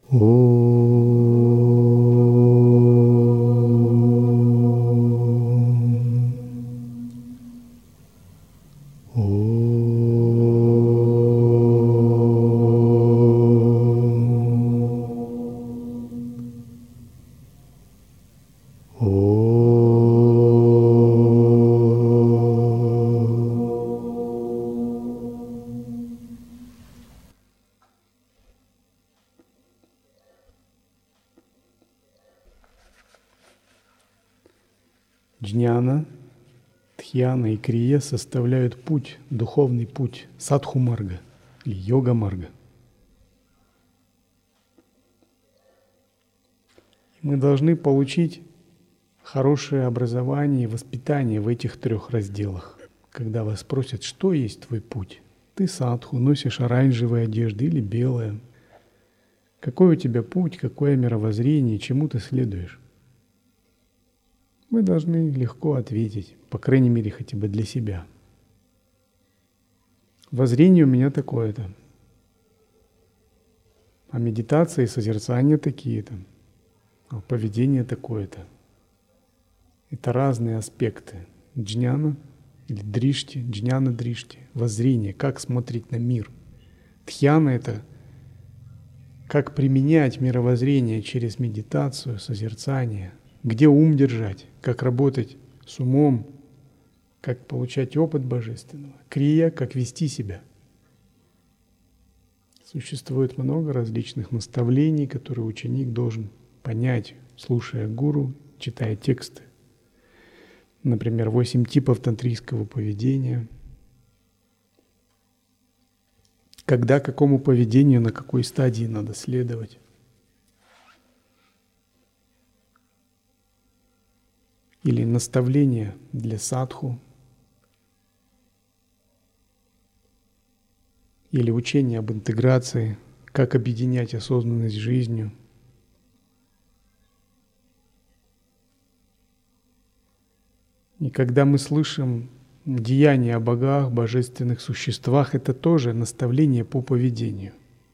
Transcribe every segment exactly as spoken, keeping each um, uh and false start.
Джняна, Дхьяна и Крия составляют путь, духовный путь, садху-марга или йога-марга. Мы должны получить хорошее образование и воспитание в этих трех разделах. Когда вас спросят, что есть твой путь, ты садху, носишь оранжевые одежды или белые. Какой у тебя путь, какое мировоззрение, чему ты следуешь? Мы должны легко ответить, по крайней мере, хотя бы для себя. Воззрение у меня такое-то, а медитация и созерцание такие-то, а поведение такое-то. Это разные аспекты. Джняна или дришти, джняна дришти, воззрение, как смотреть на мир. Дхьяна — это как применять мировоззрение через медитацию, созерцание. Где ум держать, как работать с умом, как получать опыт божественного. Крия — как вести себя. Существует много различных наставлений, которые ученик должен понять, слушая гуру, читая тексты. Например, восемь типов тантрийского поведения. Когда какому поведению, на какой стадии надо следовать. Или наставления для садху, или учение об интеграции, как объединять осознанность с жизнью. И когда мы слышим деяния о богах, божественных существах, это тоже наставление по поведению.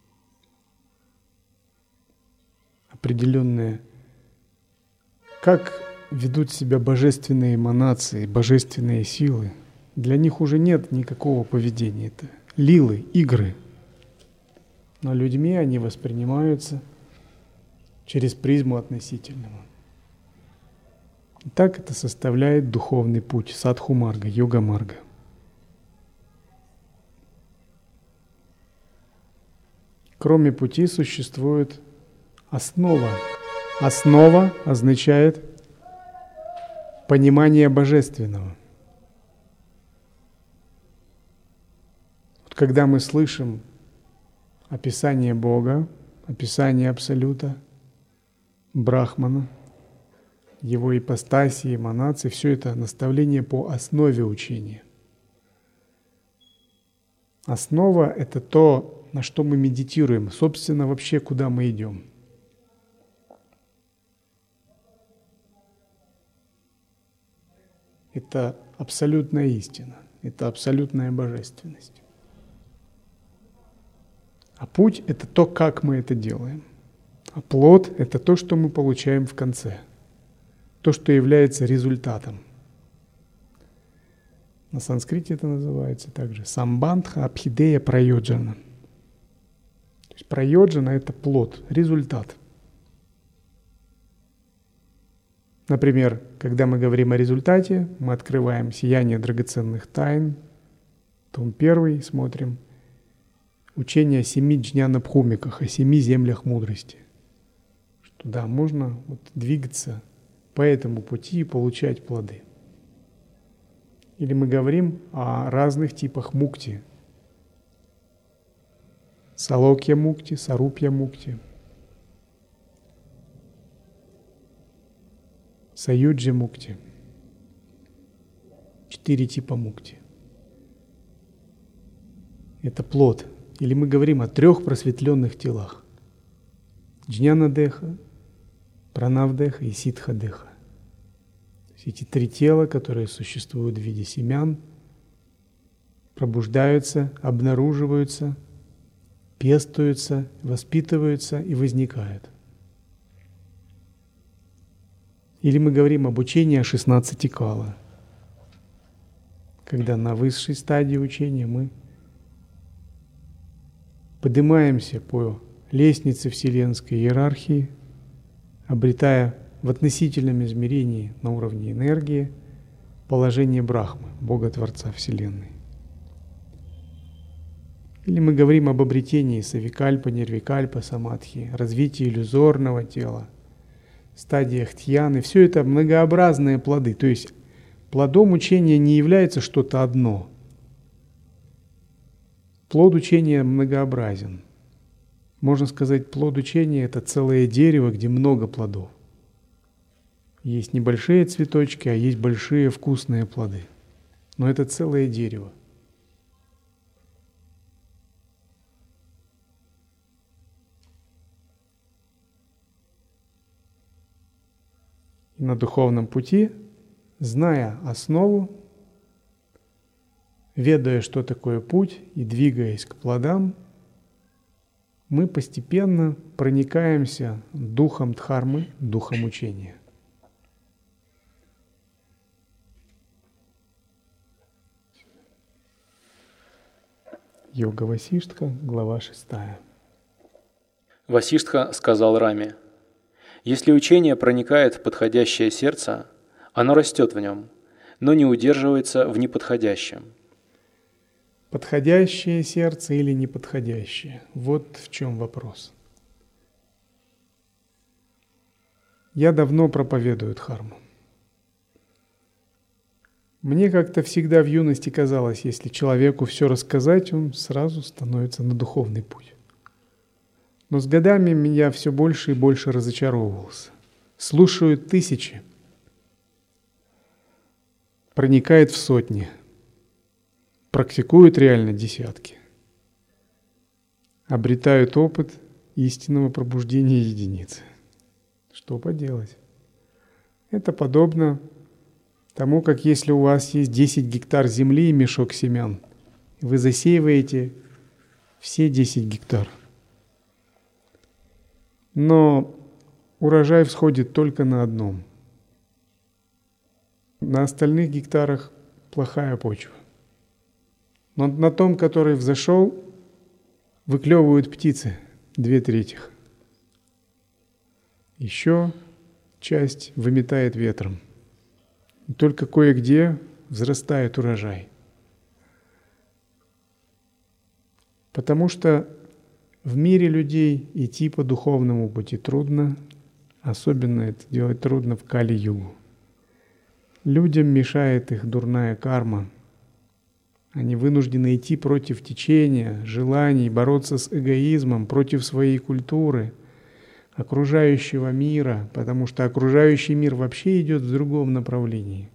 Определенное, как ведут себя божественные эманации, божественные силы. Для них уже нет никакого поведения. Это лилы, игры. Но людьми они воспринимаются через призму относительного. И так это составляет духовный путь, садху-марга, йога-марга. Кроме пути существует основа. Основа означает понимание божественного. Вот когда мы слышим описание Бога, описание Абсолюта, Брахмана, его ипостаси, эманации, все это наставление по основе учения. Основа — это то, на что мы медитируем, собственно, вообще куда мы идем. Это абсолютная истина, это абсолютная божественность. А путь — это то, как мы это делаем. А плод — это то, что мы получаем в конце, то, что является результатом. На санскрите это называется также самбандха абхидея прайоджана. То есть прайоджана — это плод, результат. Например, когда мы говорим о результате, мы открываем «Сияние драгоценных тайн», том первый, смотрим учение о семи джняна-бхумиках, о семи землях мудрости. Что да, можно вот двигаться по этому пути и получать плоды. Или мы говорим о разных типах мукти. Салокья-мукти, сарупья-мукти. Саюджи-мукти. Четыре типа мукти. Это плод. Или мы говорим о трех просветленных телах. Джняна-деха, пранав-деха и ситха-деха. Эти три тела, которые существуют в виде семян, пробуждаются, обнаруживаются пестуются, воспитываются и возникают. Или мы говорим об учении о шестнадцати кала, когда на высшей стадии учения мы поднимаемся по лестнице вселенской иерархии, обретая в относительном измерении на уровне энергии положение Брахмы, Бога-Творца Вселенной. Или мы говорим об обретении савикальпа, нирвикальпа, самадхи, развитии иллюзорного тела, стадиях тьяны. Все это многообразные плоды. То есть плодом учения не является что-то одно. Плод учения многообразен. Можно сказать, плод учения – это целое дерево, где много плодов. Есть небольшие цветочки, а есть большие вкусные плоды. Но это целое дерево. И на духовном пути, зная основу, ведая, что такое путь, и двигаясь к плодам, мы постепенно проникаемся духом дхармы, духом учения. Йога Васиштха, глава шестая. Васиштха сказал Раме: «Если учение проникает в подходящее сердце, оно растет в нем, но не удерживается в неподходящем». Подходящее сердце или неподходящее? Вот в чем вопрос. Я давно проповедую дхарму. Мне как-то всегда в юности казалось, если человеку все рассказать, он сразу становится на духовный путь. Но с годами я все больше и больше разочаровывался. Слушают тысячи, проникает в сотни, практикуют реально десятки, обретают опыт истинного пробуждения единицы. Что поделать? Это подобно тому, как если у вас есть десять гектар земли и мешок семян, вы засеиваете все десять гектар. Но урожай всходит только на одном. На остальных гектарах плохая почва. Но на том, который взошел, выклевывают птицы, две трети. Еще часть выметает ветром. И только кое-где взрастает урожай. Потому что в мире людей идти по духовному пути трудно, особенно это делать трудно в Кали-югу. Людям мешает их дурная карма. Они вынуждены идти против течения, желаний, бороться с эгоизмом, против своей культуры, окружающего мира, потому что окружающий мир вообще идет в другом направлении.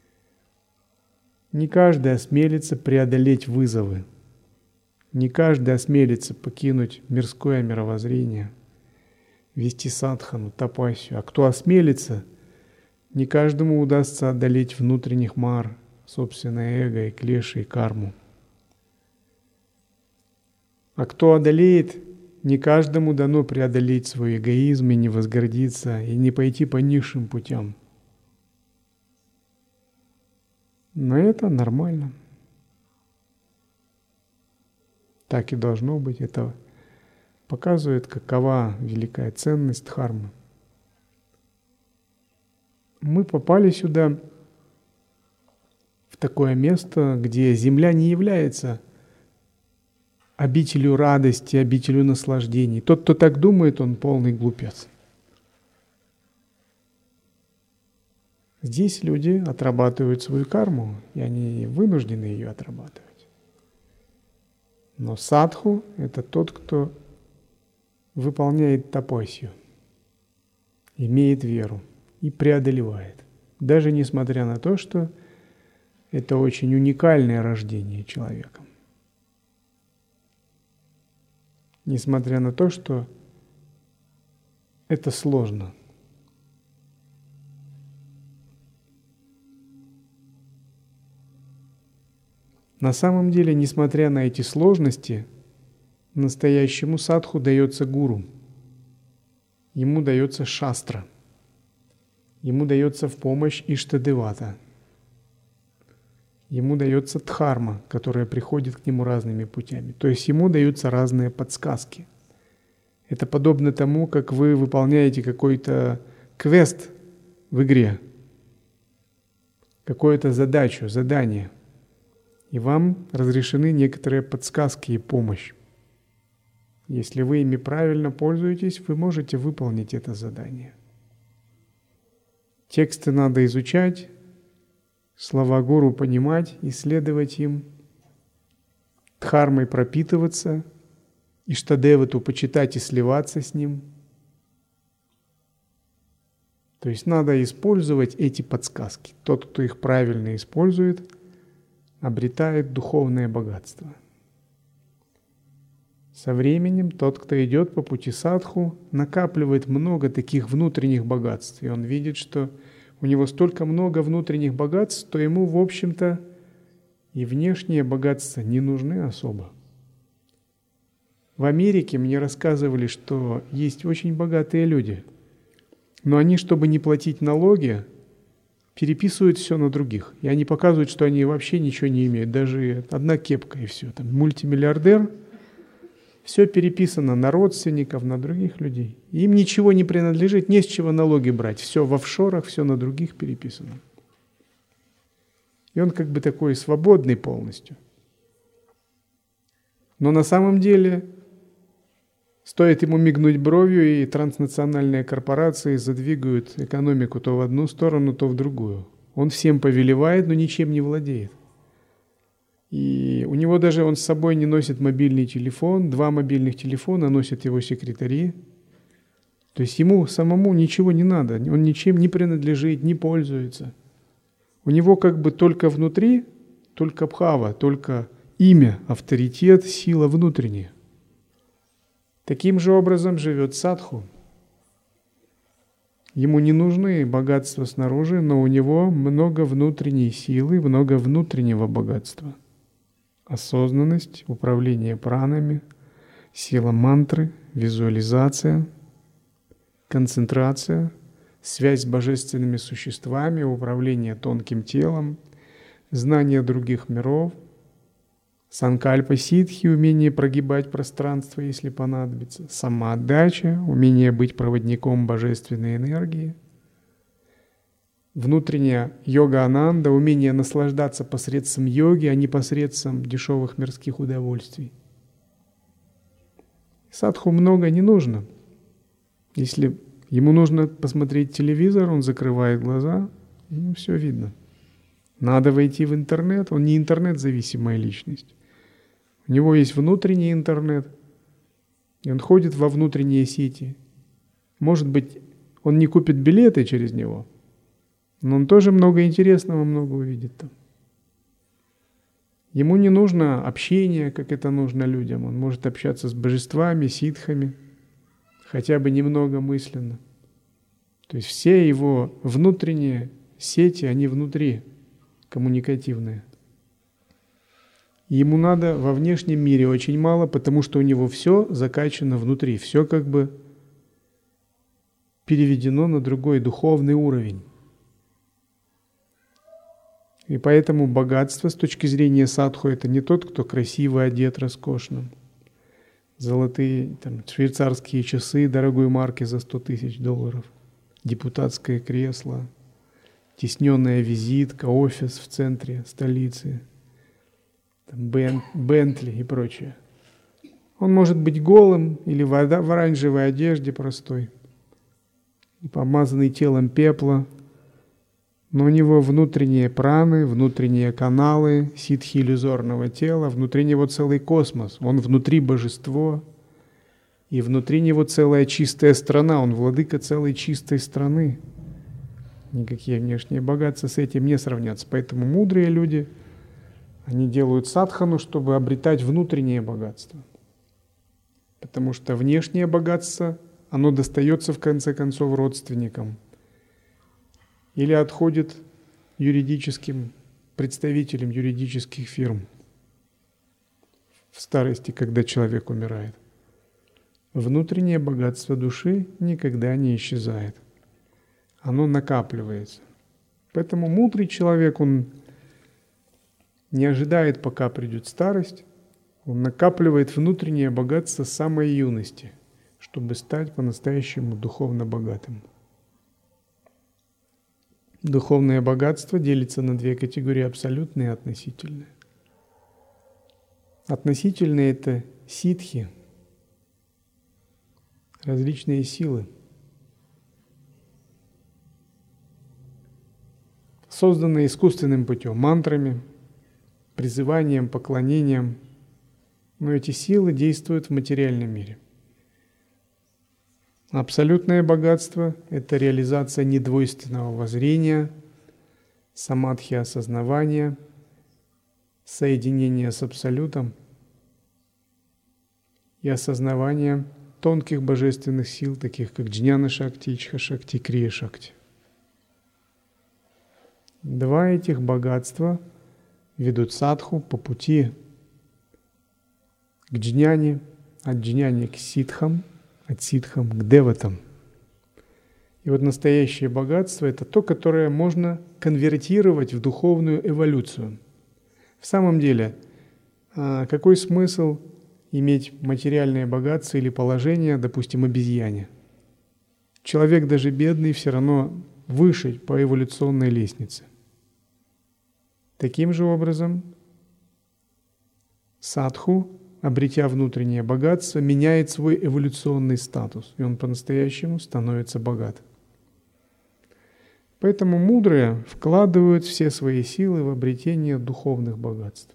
Не каждый осмелится преодолеть вызовы. Не каждый осмелится покинуть мирское мировоззрение, вести садхану, тапасию. А кто осмелится, не каждому удастся одолеть внутренних мар, собственное эго и клеши и карму. А кто одолеет, не каждому дано преодолеть свой эгоизм и не возгордиться, и не пойти по низшим путям. Но это нормально. Так и должно быть. Это показывает, какова великая ценность дхармы. Мы попали сюда, в такое место, где земля не является обителью радости, обителью наслаждений. Тот, кто так думает, он полный глупец. Здесь люди отрабатывают свою карму, и они вынуждены ее отрабатывать. Но садху – это тот, кто выполняет тапасью, имеет веру и преодолевает. Даже несмотря на то, что это очень уникальное рождение человека. Несмотря на то, что это сложно. На самом деле, несмотря на эти сложности, Настоящему садху дается гуру. Ему дается шастра. Ему дается в помощь Иштадевата. Ему дается дхарма, которая приходит к нему разными путями. То есть ему даются разные подсказки. Это подобно тому, как вы выполняете какой-то квест в игре, какую-то задачу, задание, и вам разрешены некоторые подсказки и помощь. Если вы ими правильно пользуетесь, вы можете выполнить это задание. Тексты надо изучать, слова гуру понимать, исследовать им, дхармой пропитываться, Иштадевату почитать и сливаться с ним. То есть надо использовать эти подсказки. Тот, кто их правильно использует, обретает духовное богатство. Со временем тот, кто идет по пути садху, накапливает много таких внутренних богатств. И он видит, что у него столько много внутренних богатств, что ему, в общем-то, и внешние богатства не нужны особо. В Америке мне рассказывали, что есть очень богатые люди, но они, чтобы не платить налоги, переписывают все на других. И они показывают, что они вообще ничего не имеют, даже одна кепка и все. Там мультимиллиардер, все переписано на родственников, на других людей. Им ничего не принадлежит, не с чего налоги брать. Все в офшорах, все на других переписано. И он как бы такой свободный полностью. Но на самом деле стоит ему мигнуть бровью, и транснациональные корпорации задвигают экономику то в одну сторону, то в другую. Он всем повелевает, но ничем не владеет. И у него даже он с собой не носит мобильный телефон, два мобильных телефона носят его секретари. То есть ему самому ничего не надо, он ничем не принадлежит, не пользуется. У него как бы только внутри, только бхава, только имя, авторитет, сила внутренняя. Таким же образом живет садху. Ему не нужны богатства снаружи, но у него много внутренней силы, много внутреннего богатства. Осознанность, управление пранами, сила мантры, визуализация, концентрация, связь с божественными существами, управление тонким телом, знание других миров, санкальпа ситхи, умение прогибать пространство, если понадобится, самоотдача, умение быть проводником божественной энергии, внутренняя йога-ананда, умение наслаждаться посредством йоги, а не посредством дешевых мирских удовольствий. Садху много не нужно. Если ему нужно посмотреть телевизор, он закрывает глаза, ему все видно. Надо войти в интернет, он не интернет-зависимая личность. У него есть внутренний интернет, и он ходит во внутренние сети. Может быть, он не купит билеты через него, но он тоже много интересного, много увидит там. Ему не нужно общение, как это нужно людям. Он может общаться с божествами, ситхами, хотя бы немного мысленно. То есть все его внутренние сети, они внутри, коммуникативные. Ему надо во внешнем мире очень мало, потому что у него все закачано внутри, все как бы переведено на другой духовный уровень. И поэтому богатство с точки зрения садху — это не тот, кто красиво одет, роскошно. Золотые там, швейцарские часы дорогой марки за сто тысяч долларов, депутатское кресло, тесненная визитка, офис в центре столицы, Бен, Бентли и прочее. Он может быть голым или в оранжевой одежде простой, помазанный телом пепла, но у него внутренние праны, внутренние каналы, ситхи иллюзорного тела, внутри него целый космос, он внутри божество, и внутри него целая чистая страна, он владыка целой чистой страны. Никакие внешние богатства с этим не сравнятся. Поэтому мудрые люди, они делают садхану, чтобы обретать внутреннее богатство. Потому что внешнее богатство, оно достается в конце концов родственникам или отходит юридическим представителям юридических фирм. в старости, когда человек умирает. Внутреннее богатство души никогда не исчезает. Оно накапливается. Поэтому мудрый человек, он не ожидает, пока придет старость, он накапливает внутреннее богатство с самой юности, чтобы стать по-настоящему духовно богатым. Духовное богатство делится на две категории: абсолютное и относительное. Относительное – это ситхи, различные силы, созданные искусственным путем, мантрами, призыванием, поклонением. Но эти силы действуют в материальном мире. Абсолютное богатство – это реализация недвойственного воззрения, самадхи осознавания, соединение с Абсолютом и осознавание тонких божественных сил, таких как Джняна-шакти, Ичха-шакти, Крия-шакти. Два этих богатства ведут садху по пути к джняне, от джняни к ситхам, от ситхам к деватам. И вот настоящее богатство – это то, которое можно конвертировать в духовную эволюцию. В самом деле, какой смысл иметь материальное богатство или положение, допустим, обезьяне? Человек даже бедный все равно выше по эволюционной лестнице. Таким же образом, садху, обретя внутреннее богатство, меняет свой эволюционный статус, и он по-настоящему становится богат. Поэтому мудрые вкладывают все свои силы в обретение духовных богатств.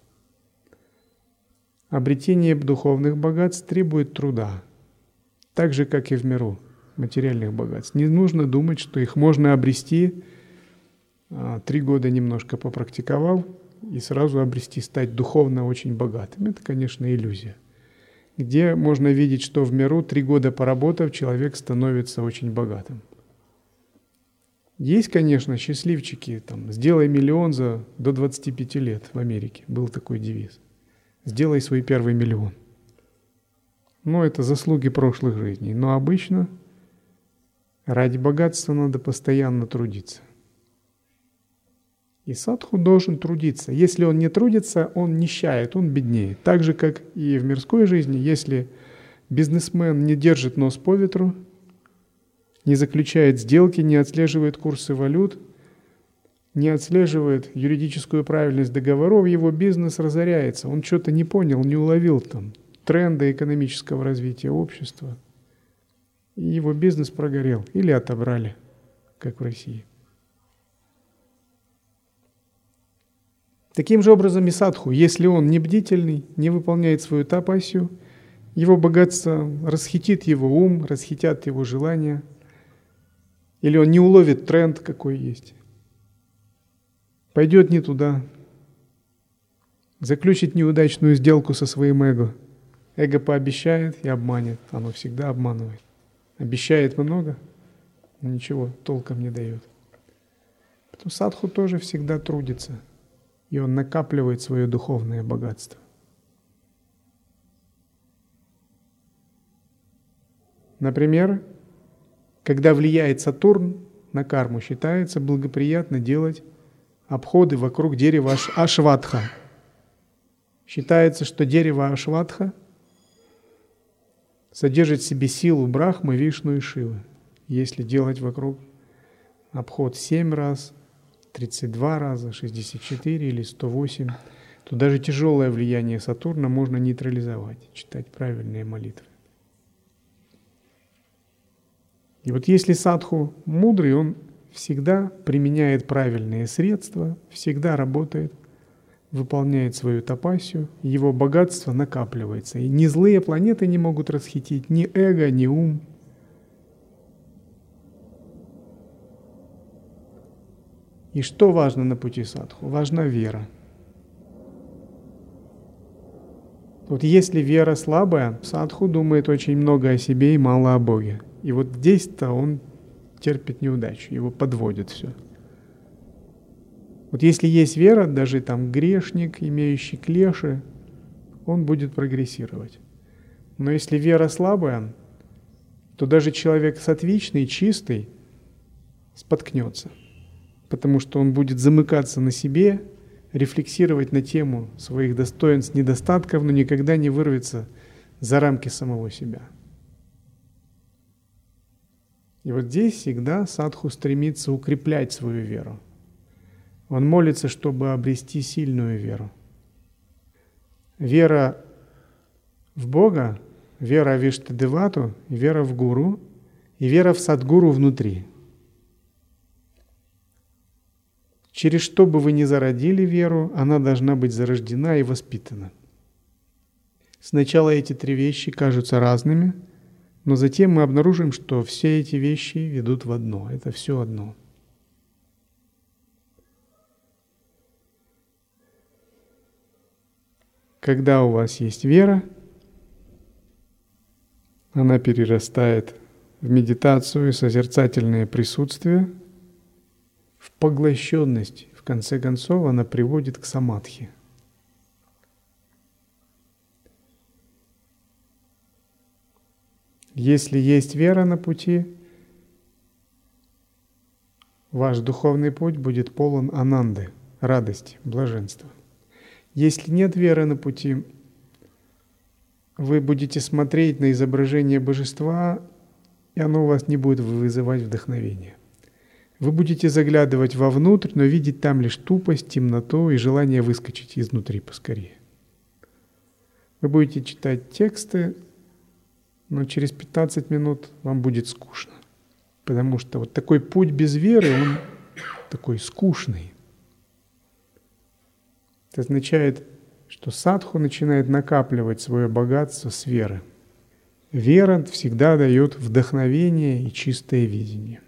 Обретение духовных богатств требует труда, так же, как и в миру материальных богатств. Не нужно думать, что их можно обрести, три года немножко попрактиковав, и сразу обрести, стать духовно очень богатым. Это, конечно, иллюзия. Где можно видеть, что в миру три года поработав, человек становится очень богатым. Есть, конечно, счастливчики, там, сделай миллион за до двадцати пяти лет в Америке. Был такой девиз. Сделай свой первый миллион. Но это заслуги прошлых жизней. Но обычно ради богатства надо постоянно трудиться. И садху должен трудиться. Если он не трудится, он нищает, он беднеет. Так же, как и в мирской жизни, если бизнесмен не держит нос по ветру, не заключает сделки, не отслеживает курсы валют, не отслеживает юридическую правильность договоров, его бизнес разоряется. Он что-то не понял, не уловил там тренды экономического развития общества. И его бизнес прогорел или отобрали, как в России. Таким же образом и садху, если он не бдительный, не выполняет свою тапасию, его богатство расхитит его ум, расхитят его желания, или он не уловит тренд, какой есть, пойдет не туда, заключит неудачную сделку со своим эго. Эго пообещает и обманет, оно всегда обманывает. Обещает много, но ничего толком не дает. Поэтому садху тоже всегда трудится. И он накапливает свое духовное богатство. Например, когда влияет Сатурн на карму, считается благоприятно делать обходы вокруг дерева Ашватха. Считается, что дерево Ашватха содержит в себе силу Брахмы, Вишну и Шивы. Если делать вокруг обход семь раз, тридцать два раза, шестьдесят четыре или сто восемь, то даже тяжелое влияние Сатурна можно нейтрализовать, читать правильные молитвы. И вот если садху мудрый, он всегда применяет правильные средства, всегда работает, выполняет свою тапасию, его богатство накапливается. И ни злые планеты не могут расхитить, ни эго, ни ум. И что важно на пути садху? Важна вера. Вот если вера слабая, садху думает очень много о себе и мало о Боге. И вот здесь-то он терпит неудачу, его подводит все. Вот если есть вера, даже там грешник, имеющий клеши, он будет прогрессировать. Но если вера слабая, то даже человек саттвичный, чистый, споткнется, потому что он будет замыкаться на себе, рефлексировать на тему своих достоинств, недостатков, но никогда не вырвется за рамки самого себя. И вот здесь всегда садху стремится укреплять свою веру. Он молится, чтобы обрести сильную веру. Вера в Бога, вера в Иштадевату, вера в Гуру и вера в Садгуру внутри. Через что бы вы ни зародили веру, она должна быть зарождена и воспитана. Сначала эти три вещи кажутся разными, но затем мы обнаружим, что все эти вещи ведут в одно. Это все одно. Когда у вас есть вера, она перерастает в медитацию и созерцательное присутствие, в поглощенность. В конце концов, она приводит к самадхи. Если есть вера на пути, ваш духовный путь будет полон ананды, радости, блаженства. Если нет веры на пути, вы будете смотреть на изображение божества, и оно у вас не будет вызывать вдохновения. Вы будете заглядывать вовнутрь, но видеть там лишь тупость, темноту и желание выскочить изнутри поскорее. Вы будете читать тексты, но через пятнадцать минут вам будет скучно, потому что вот такой путь без веры, он такой скучный. Это означает, что садху начинает накапливать свое богатство с веры. Вера всегда дает вдохновение и чистое видение.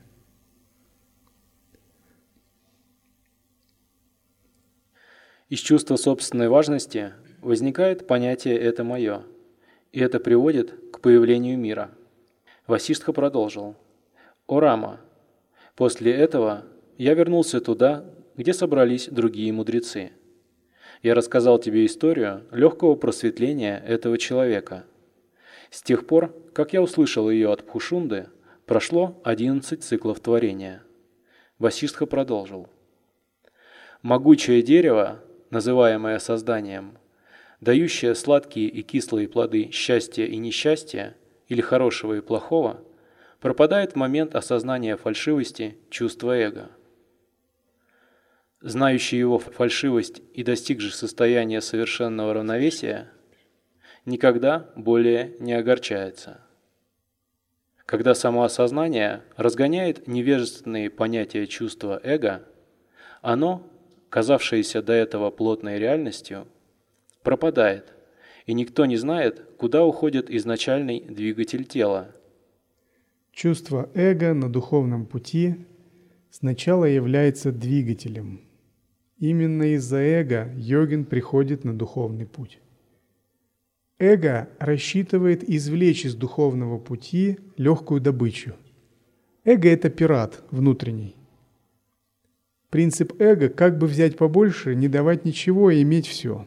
Из чувства собственной важности возникает понятие «это мое», и это приводит к появлению мира. Васиштха продолжил: «О Рама, после этого я вернулся туда, где собрались другие мудрецы. Я рассказал тебе историю легкого просветления этого человека. С тех пор, как я услышал ее от Пхушунды, прошло одиннадцать циклов творения». Васиштха продолжил: «Могучее дерево, называемое созданием, дающее сладкие и кислые плоды счастья и несчастья, или хорошего и плохого, пропадает в момент осознания фальшивости чувства эго. Знающий его фальшивость и достигший состояния совершенного равновесия никогда более не огорчается. Когда самоосознание разгоняет невежественные понятия чувства эго, оно, казавшееся до этого плотной реальностью, пропадает, и никто не знает, куда уходит изначальный двигатель тела. Чувство эго на духовном пути сначала является двигателем. Именно из-за эго йогин приходит на духовный путь. Эго рассчитывает извлечь из духовного пути легкую добычу. Эго – это пират внутренний. Принцип эго – как бы взять побольше, не давать ничего и иметь все.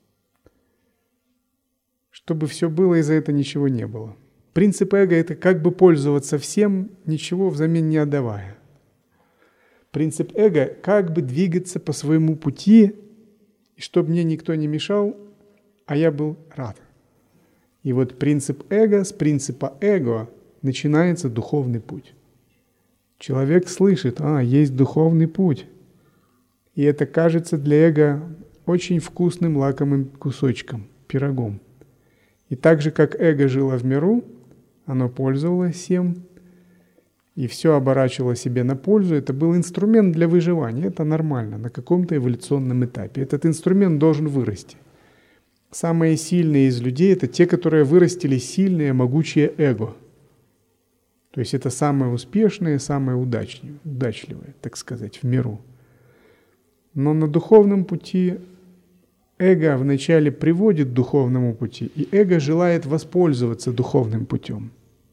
Чтобы все было, и за это ничего не было. Принцип эго – это как бы пользоваться всем, ничего взамен не отдавая. Принцип эго – как бы двигаться по своему пути, и чтобы мне никто не мешал, а я был рад. И вот принцип эго, с принципа эго начинается духовный путь. Человек слышит: а, есть духовный путь. И это кажется для эго очень вкусным лакомым кусочком, пирогом. И так же, как эго жило в миру, оно пользовалось всем, и все оборачивало себе на пользу. Это был инструмент для выживания. Это нормально на каком-то эволюционном этапе. Этот инструмент должен вырасти. Самые сильные из людей – это те, которые вырастили сильное, могучее эго. То есть это самые успешные, самые удачные, удачливые, так сказать, в миру. Но на духовном пути эго вначале приводит к духовному пути, и эго желает воспользоваться духовным путем.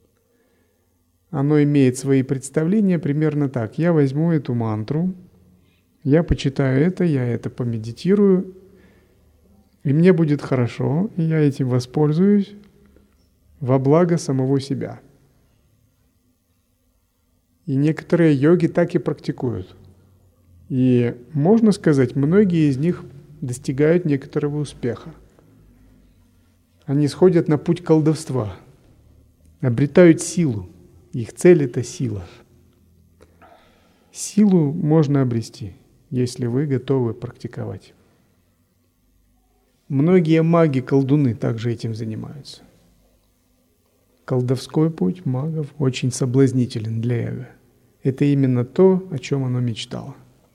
Оно имеет свои представления примерно так: я возьму эту мантру, я почитаю это, я это помедитирую, И мне будет хорошо, и я этим воспользуюсь во благо самого себя. И некоторые йоги так и практикуют. И можно сказать, многие из них достигают некоторого успеха. Они сходят на путь колдовства, обретают силу. Их цель – это сила. Силу можно обрести, если вы готовы практиковать. Многие маги-колдуны также этим занимаются. Колдовской путь магов очень соблазнителен для эго. Это именно то, о чем оно мечтало.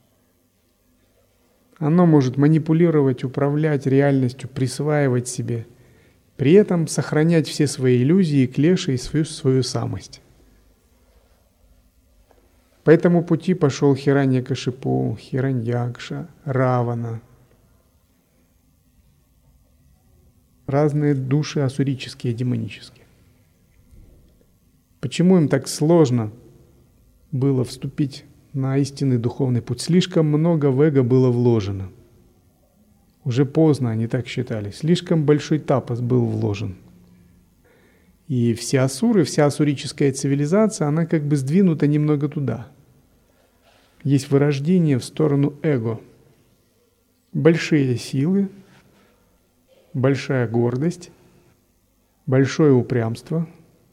Оно может манипулировать, управлять реальностью, присваивать себе, при этом сохранять все свои иллюзии, клеши и свою, свою самость. По этому пути пошел Хираньякашипу, Хираньякша, Равана. Разные души асурические, демонические. Почему им так сложно было вступить на истинный духовный путь? Слишком много в эго было вложено. Уже поздно они так считали. Слишком большой тапос был вложен. И все асуры, вся асурическая цивилизация, она как бы сдвинута немного туда. Есть вырождение в сторону эго. Большие силы, большая гордость, большое упрямство,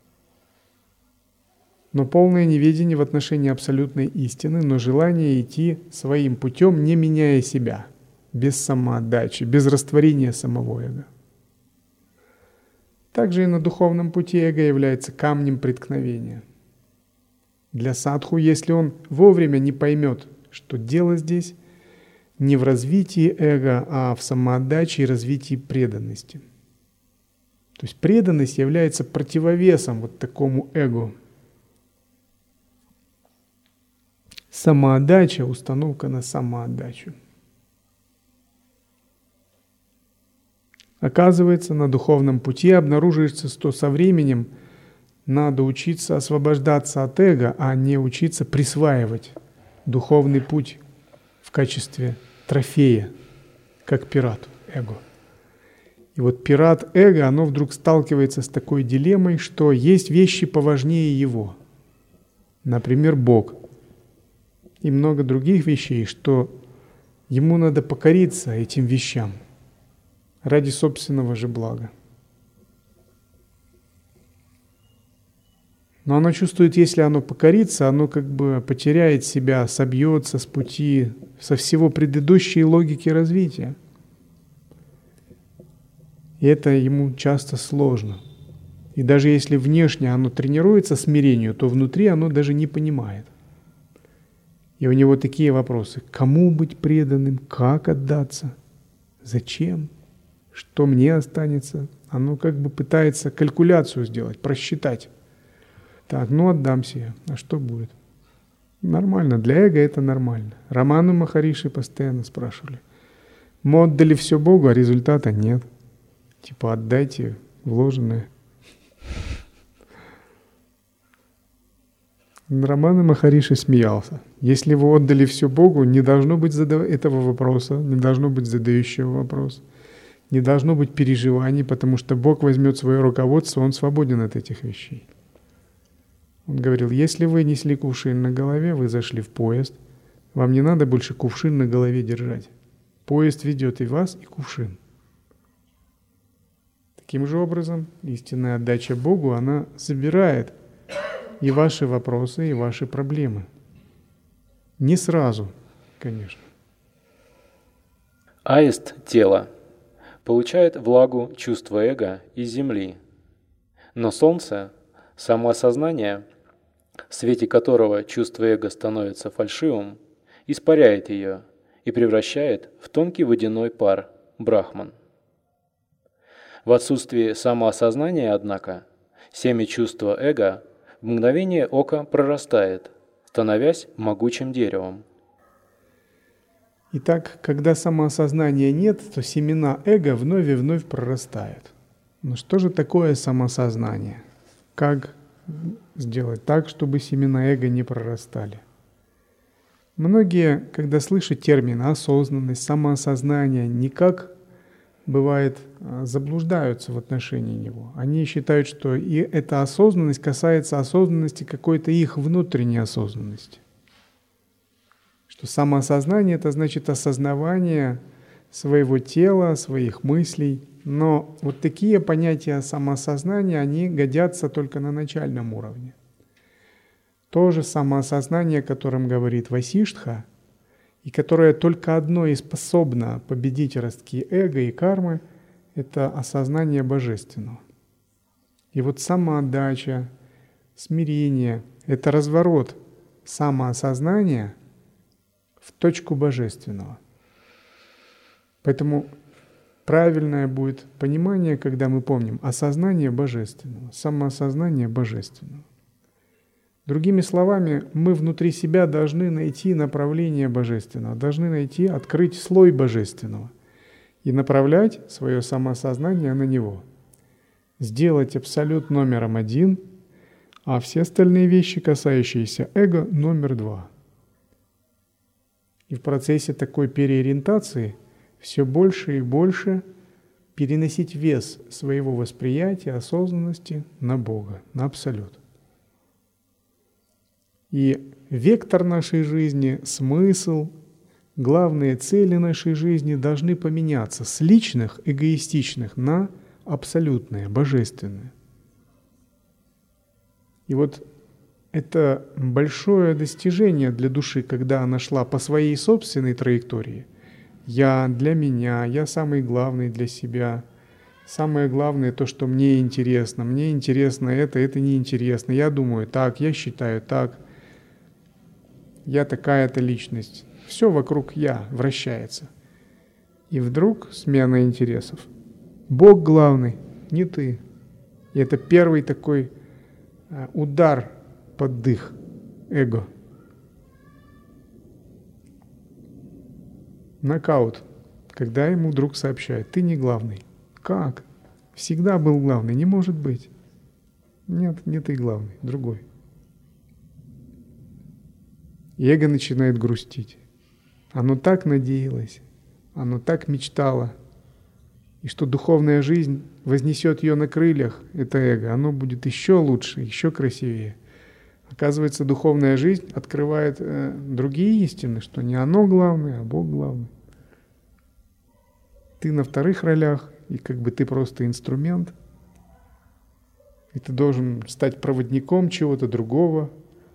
но полное неведение в отношении абсолютной истины, но желание идти своим путем, не меняя себя, без самоотдачи, без растворения самого эго. Также и на духовном пути эго является камнем преткновения. Для садху, если он вовремя не поймет, что дело здесь не в развитии эго, а в самоотдаче и развитии преданности. То есть преданность является противовесом вот такому эго. Самоотдача, установка на самоотдачу. Оказывается, на духовном пути обнаруживается, что со временем надо учиться освобождаться от эго, а не учиться присваивать духовный путь в качестве трофея, как пират эго. И вот пират эго, оно вдруг сталкивается с такой дилеммой, что есть вещи поважнее его. Например, Бог. И много других вещей, что ему надо покориться этим вещам ради собственного же блага. Но оно чувствует, если оно покорится, оно как бы потеряет себя, собьется с пути, со всего предыдущей логики развития. И это ему часто сложно. И даже если внешне оно тренируется смирению, то внутри оно даже не понимает. И у него такие вопросы: кому быть преданным, как отдаться, зачем, что мне останется. Оно как бы пытается калькуляцию сделать, просчитать. Так, ну отдамся я, а что будет? Нормально, для эго это нормально. Раману Махариши постоянно спрашивали: мы отдали все Богу, а результата нет. Типа отдайте вложенное. Рамана Махариши смеялся. Если вы отдали все Богу, не должно быть этого вопроса, не должно быть задающего вопроса, не должно быть переживаний, потому что Бог возьмет свое руководство, Он свободен от этих вещей. Он говорил: если вы несли кувшин на голове, вы зашли в поезд, вам не надо больше кувшин на голове держать. Поезд ведет и вас, и кувшин. Таким же образом, истинная отдача Богу, она забирает и ваши вопросы, и ваши проблемы. Не сразу, конечно. Аист – тело. Получает влагу чувства эго из земли. Но солнце – самоосознание, в свете которого чувство эго становится фальшивым, испаряет ее и превращает в тонкий водяной пар – брахман. В отсутствии самоосознания, однако, семя чувства эго в мгновение ока прорастает, становясь могучим деревом. Итак, когда самоосознания нет, то семена эго вновь и вновь прорастают. Но что же такое самоосознание? Как сделать так, чтобы семена эго не прорастали? Многие, когда слышат термины осознанность, самоосознание, никак бывает, заблуждаются в отношении него. Они считают, что и эта осознанность касается осознанности какой-то их внутренней осознанности. Что самоосознание — это значит осознавание своего тела, своих мыслей. Но вот такие понятия самоосознания, они годятся только на начальном уровне. То же самоосознание, о котором говорит Васиштха, и которое только одно и способно победить ростки эго и кармы, это осознание божественного. И вот самоотдача, смирение — это разворот самоосознания в точку божественного. Поэтому правильное будет понимание, когда мы помним осознание божественного, самоосознание божественного. Другими словами, мы внутри себя должны найти направление божественного, должны найти, открыть слой божественного и направлять свое самоосознание на него. Сделать абсолют номером один, а все остальные вещи, касающиеся эго, номер два. И в процессе такой переориентации все больше и больше переносить вес своего восприятия, осознанности на Бога, на абсолют. И вектор нашей жизни, смысл, главные цели нашей жизни должны поменяться с личных, эгоистичных на абсолютные, божественные. И вот это большое достижение для души, когда она шла по своей собственной траектории. Я для меня, я самый главный для себя. Самое главное то, что мне интересно. Мне интересно это, это неинтересно. Я думаю так, я считаю так. Я такая-то личность. Все вокруг «я» вращается. И вдруг смена интересов. Бог главный, не ты. И это первый такой удар под дых эго. Нокаут, когда ему вдруг сообщают: ты не главный. Как? Всегда был главный, не может быть. Нет, не ты главный, другой. И эго начинает грустить. Оно так надеялось, оно так мечтало, и что духовная жизнь вознесет ее на крыльях, это эго, оно будет еще лучше, еще красивее. Оказывается, духовная жизнь открывает э, другие истины, что не оно главное, а Бог главный. Ты на вторых ролях, и как бы ты просто инструмент, и ты должен стать проводником чего-то другого.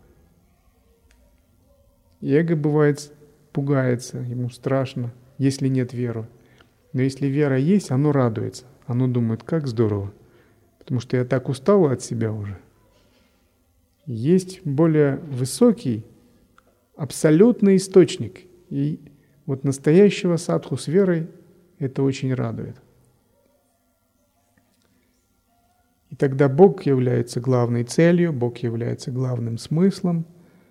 И эго, бывает, пугается, ему страшно, если нет веры. Но если вера есть, оно радуется. Оно думает: как здорово, потому что я так устал от себя уже. Есть более высокий, абсолютный источник. И вот настоящего садху с верой это очень радует. И тогда Бог является главной целью, Бог является главным смыслом.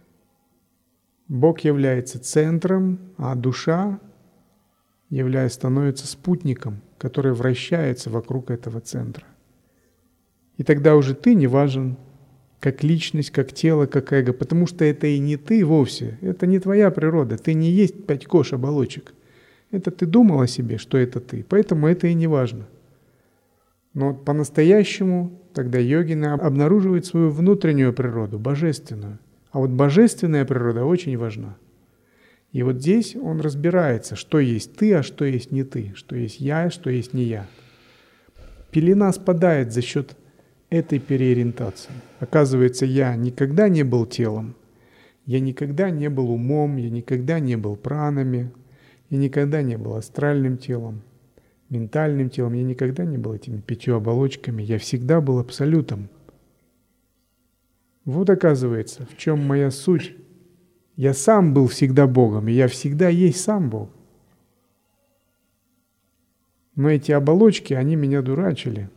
Бог является центром, а душа является, становится спутником, который вращается вокруг этого центра. И тогда уже ты не важен как личность, как тело, как эго, потому что это и не ты вовсе, это не твоя природа, ты не есть пять кош оболочек. Это ты думал о себе, что это ты, поэтому это и не важно. Но по-настоящему тогда йогины обнаруживают свою внутреннюю природу, божественную. А вот божественная природа очень важна. И вот здесь он разбирается, что есть ты, а что есть не ты, что есть я, а что есть не я. Пелена спадает за счет этой переориентации. Оказывается, я никогда не был телом, я никогда не был умом, я никогда не был пранами, я никогда не был астральным телом, ментальным телом, я никогда не был этими пятью оболочками, я всегда был абсолютом. Вот оказывается, в чем моя суть. Я сам был всегда Богом, и я всегда есть сам Бог. Но эти оболочки, они меня дурачили.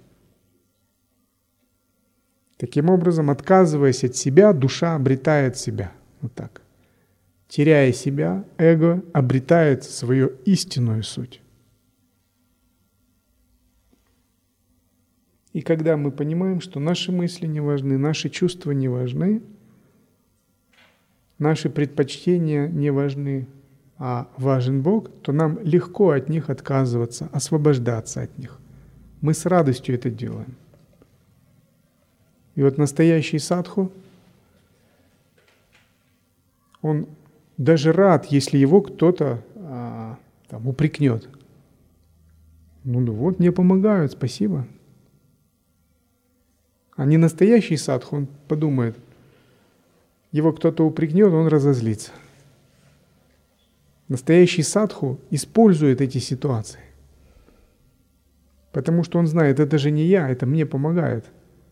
Таким образом, отказываясь от себя, душа обретает себя. Вот так. Теряя себя, эго обретает свою истинную суть. И когда мы понимаем, что наши мысли не важны, наши чувства не важны, наши предпочтения не важны, а важен Бог, то нам легко от них отказываться, освобождаться от них. Мы с радостью это делаем. И вот настоящий садху, он даже рад, если его кто-то а, там, упрекнет. Ну, ну вот, мне помогают, спасибо. А не настоящий садху, он подумает, его кто-то упрекнет, он разозлится. Настоящий садху использует эти ситуации, потому что он знает, это же не я, это мне помогает.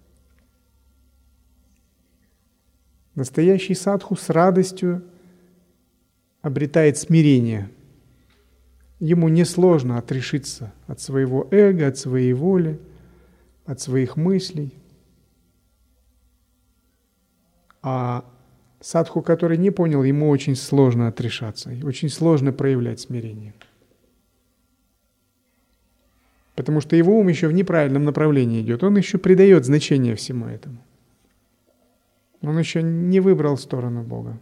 Настоящий садху с радостью обретает смирение. Ему несложно отрешиться от своего эго, от своей воли, от своих мыслей. А садху, который не понял, ему очень сложно отрешаться, и очень сложно проявлять смирение. Потому что его ум еще в неправильном направлении идет, он еще придает значение всему этому. Он еще не выбрал сторону Бога.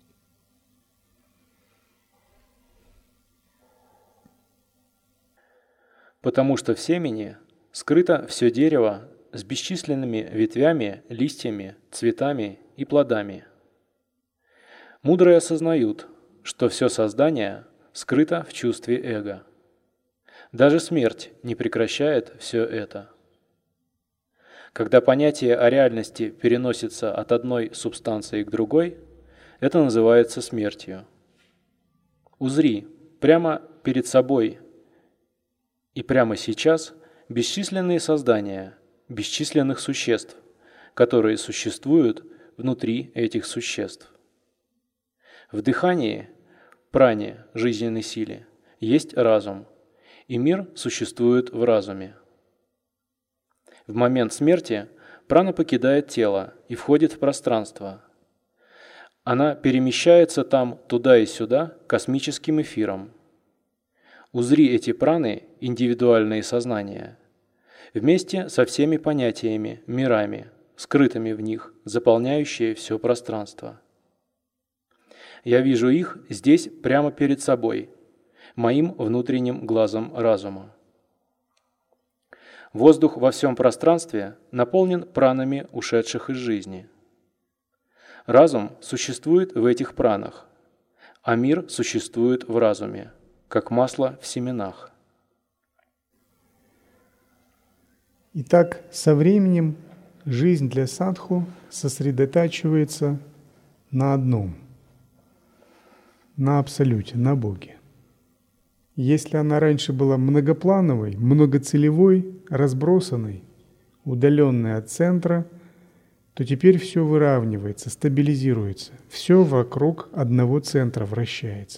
Потому что в семени скрыто все дерево с бесчисленными ветвями, листьями, цветами и плодами. Мудрые осознают, что все создание скрыто в чувстве эго. Даже смерть не прекращает все это. Когда понятие о реальности переносится от одной субстанции к другой, это называется смертью. Узри прямо перед собой и прямо сейчас бесчисленные создания, бесчисленных существ, которые существуют внутри этих существ. В дыхании, пране, жизненной силе, есть разум, и мир существует в разуме. В момент смерти прана покидает тело и входит в пространство. Она перемещается там туда и сюда космическим эфиром. Узри эти праны, индивидуальные сознания, вместе со всеми понятиями, мирами, скрытыми в них, заполняющие все пространство. Я вижу их здесь прямо перед собой, моим внутренним глазом разума. Воздух во всем пространстве наполнен пранами ушедших из жизни. Разум существует в этих пранах, а мир существует в разуме, как масло в семенах. Итак, со временем жизнь для садху сосредотачивается на одном, на Абсолюте, на Боге. Если она раньше была многоплановой, многоцелевой, разбросанной, удаленной от центра, то теперь все выравнивается, стабилизируется, все вокруг одного центра вращается.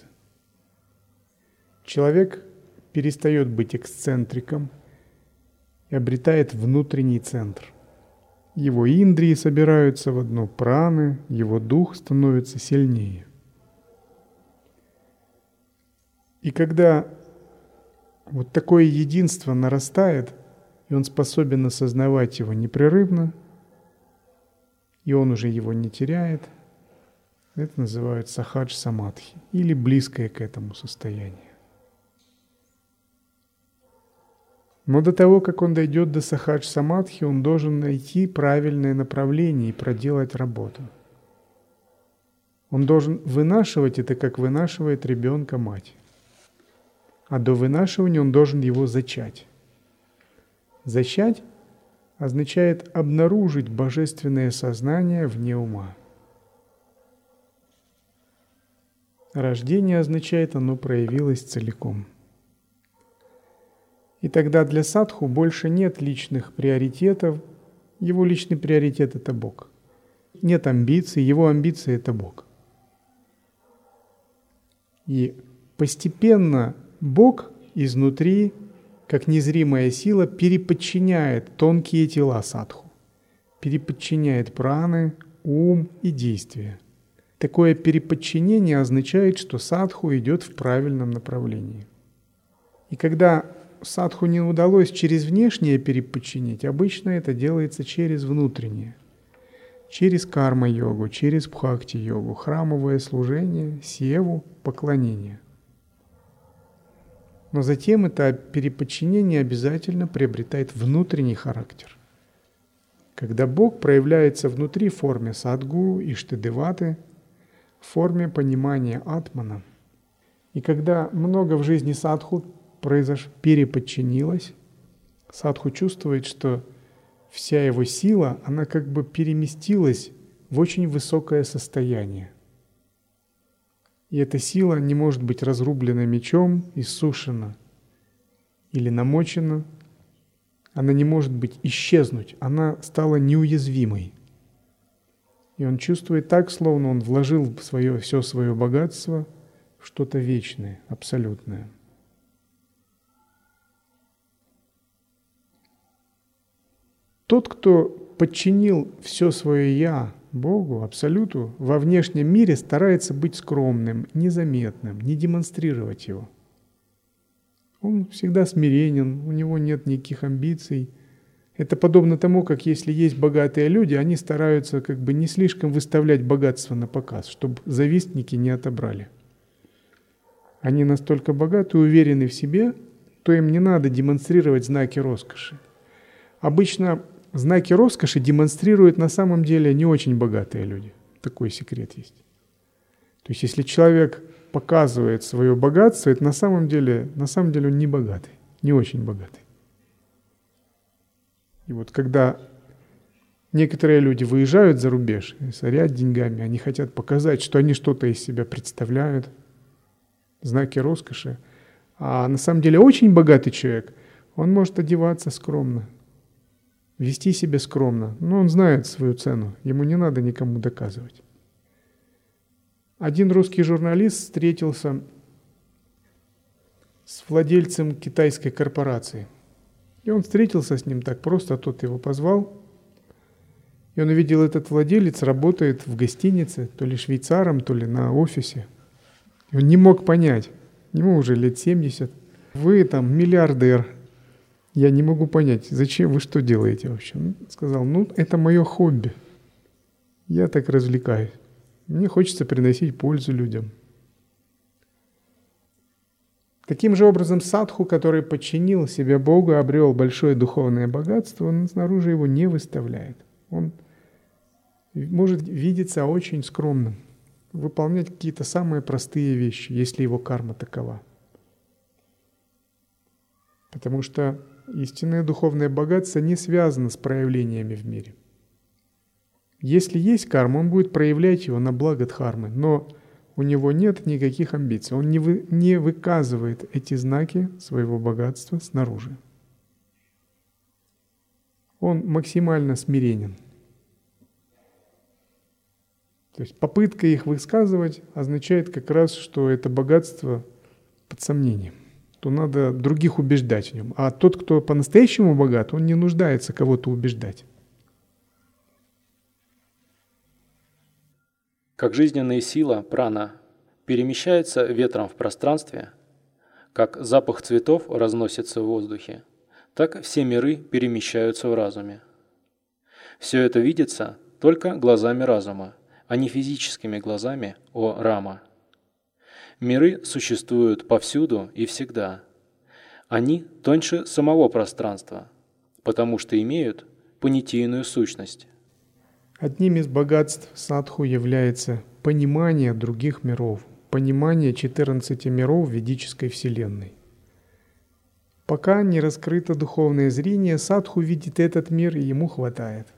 Человек перестает быть эксцентриком и обретает внутренний центр. Его индрии собираются в одно, праны, его дух становится сильнее. И когда вот такое единство нарастает, и он способен осознавать его непрерывно, и он уже его не теряет, это называют сахадж самадхи, или близкое к этому состояние. Но до того, как он дойдет до сахадж самадхи, он должен найти правильное направление и проделать работу. Он должен вынашивать это, как вынашивает ребенка мать. А до вынашивания он должен его зачать. Зачать означает обнаружить божественное сознание вне ума. Рождение означает, оно проявилось целиком. И тогда для садху больше нет личных приоритетов. Его личный приоритет – это Бог. Нет амбиций, его амбиции – это Бог. И постепенно Бог изнутри, как незримая сила, переподчиняет тонкие тела садху, переподчиняет праны, ум и действия. Такое переподчинение означает, что садху идет в правильном направлении. И когда садху не удалось через внешнее переподчинить, обычно это делается через внутреннее, через карма-йогу, через бхакти-йогу, храмовое служение, севу, поклонение. Но затем это переподчинение обязательно приобретает внутренний характер. Когда Бог проявляется внутри в форме садгуру, иштадеваты, в форме понимания атмана. И когда много в жизни садху произош... переподчинилось, садху чувствует, что вся его сила, она как бы переместилась в очень высокое состояние. И эта сила не может быть разрублена мечом, иссушена или намочена. Она не может быть исчезнуть, она стала неуязвимой. И он чувствует так, словно он вложил свое, все свое богатство в что-то вечное, абсолютное. Тот, кто подчинил все свое «я» Богу, Абсолюту, во внешнем мире старается быть скромным, незаметным, не демонстрировать его. Он всегда смиренен, у него нет никаких амбиций. Это подобно тому, как если есть богатые люди, они стараются как бы не слишком выставлять богатство на показ, чтобы завистники не отобрали. Они настолько богаты и уверены в себе, то им не надо демонстрировать знаки роскоши. Обычно знаки роскоши демонстрируют на самом деле не очень богатые люди. Такой секрет есть. То есть если человек показывает свое богатство, это на самом деле, на самом деле он не богатый, не очень богатый. И вот когда некоторые люди выезжают за рубеж, сорят деньгами, они хотят показать, что они что-то из себя представляют, знаки роскоши. А на самом деле очень богатый человек, он может одеваться скромно, вести себя скромно, но он знает свою цену, ему не надо никому доказывать. Один русский журналист встретился с владельцем китайской корпорации. И он встретился с ним так просто, тот его позвал. И он увидел, этот владелец работает в гостинице, то ли швейцаром, то ли на офисе. И он не мог понять, ему уже лет семьдесят. Вы там миллиардер. Я не могу понять, зачем вы что делаете вообще? Он сказал, ну это мое хобби. Я так развлекаюсь. Мне хочется приносить пользу людям. Таким же образом, садху, который подчинил себя Богу, обрел большое духовное богатство, он снаружи его не выставляет. Он может видеться очень скромным, выполнять какие-то самые простые вещи, если его карма такова. Потому что истинное духовное богатство не связано с проявлениями в мире. Если есть карма, он будет проявлять его на благо дхармы, но у него нет никаких амбиций, он не, вы, не выказывает эти знаки своего богатства снаружи. Он максимально смиренен. То есть попытка их высказывать означает как раз, что это богатство под сомнением. То надо других убеждать в нем. А тот, кто по-настоящему богат, он не нуждается кого-то убеждать. Как жизненная сила, прана, перемещается ветром в пространстве, как запах цветов разносится в воздухе, так все миры перемещаются в разуме. Все это видится только глазами разума, а не физическими глазами, о Рама. Миры существуют повсюду и всегда. Они тоньше самого пространства, потому что имеют понятийную сущность. Одним из богатств садху является понимание других миров, понимание четырнадцати миров ведической вселенной. Пока не раскрыто духовное зрение, садху видит этот мир, и ему хватает.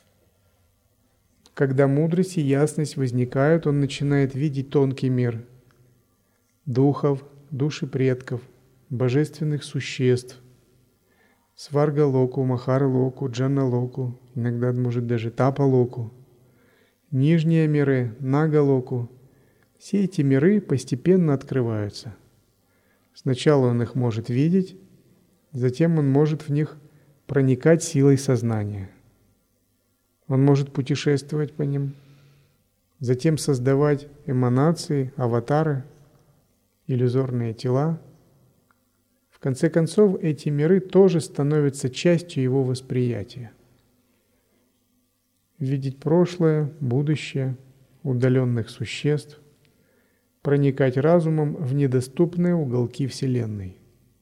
Когда мудрость и ясность возникают, он начинает видеть тонкий мир духов, души предков, божественных существ, сваргалоку, махаралоку, джанналоку, иногда, может, даже тапалоку, нижние миры, нагалоку. Все эти миры постепенно открываются. Сначала он их может видеть, затем он может в них проникать силой сознания. Он может путешествовать по ним, затем создавать эманации, аватары, иллюзорные тела. В конце концов, эти миры тоже становятся частью его восприятия. Видеть прошлое, будущее, удаленных существ, проникать разумом в недоступные уголки Вселенной.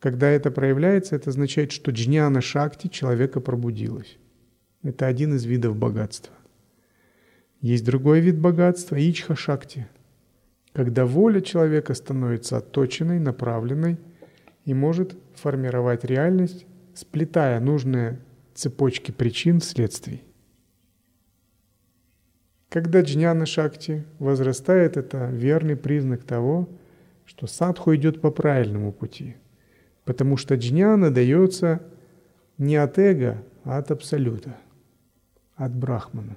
Когда это проявляется, это означает, что джняна шакти человека пробудилась. Это один из видов богатства. Есть другой вид богатства – ичха шакти, когда воля человека становится отточенной, направленной и может формировать реальность, сплетая нужные цепочки причин следствий. Когда джняна шакти возрастает, это верный признак того, что садху идет по правильному пути, потому что джняна дается не от эго, а от абсолюта, от брахмана.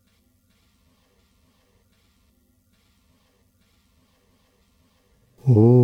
О